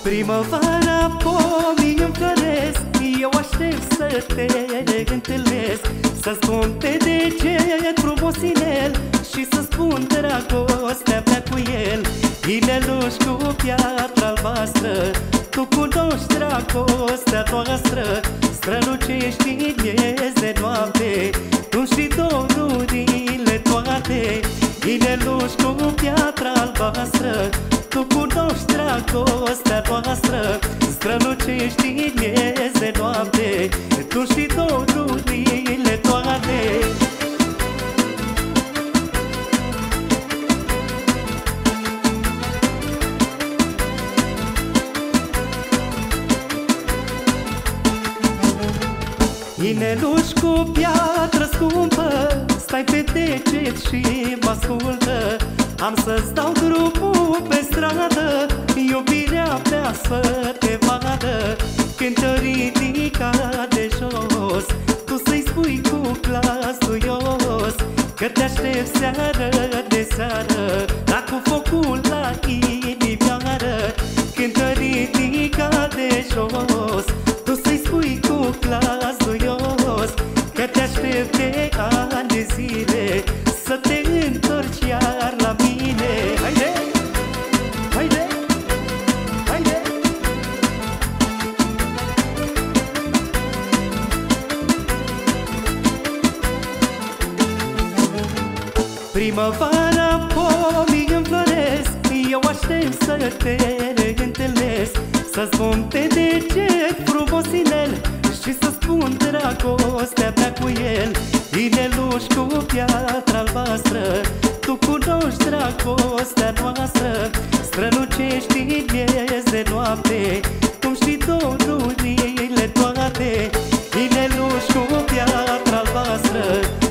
Primăvara, pomii înfloresc, eu aștept să te întâlnesc, să spun pe deget frumos inel și să spun dragostea mea cu el. Ineluș cu piatră albastră, tu cunoști dragostea noastră, strălucești în miez de noapte, tu știi dorurile toate. Ineluș cu piatră albastră, tu cunoști dragostea noastră, strălucești în miez de noapte, tu știi dorurile toate. Ineluș cu piatră scumpă, stai pe deget și mă ascultă. Am să-ți dau drumul pe stradă, iubirea mea să te vadă. Când te ridica de jos, tu să-i spui cu glas duios că te aștept seară de seară, dar cu focul la inimioară. Când te ridica de jos, tu să-i spui cu glas duios că te aștept de ani de zile să te întorci iar la mine. Haide! Haide! Haide! Primăvara, pomii înfloresc, eu aștept să te întâlnesc, să spun pe deget frumos inel și să spun dragostea mea cu el. Ineluș cu piatră albastră, tu cunoști dragostea noastră, strălucești în miez de noapte, tu știi dorurile toate. Ineluș cu piatră albastră,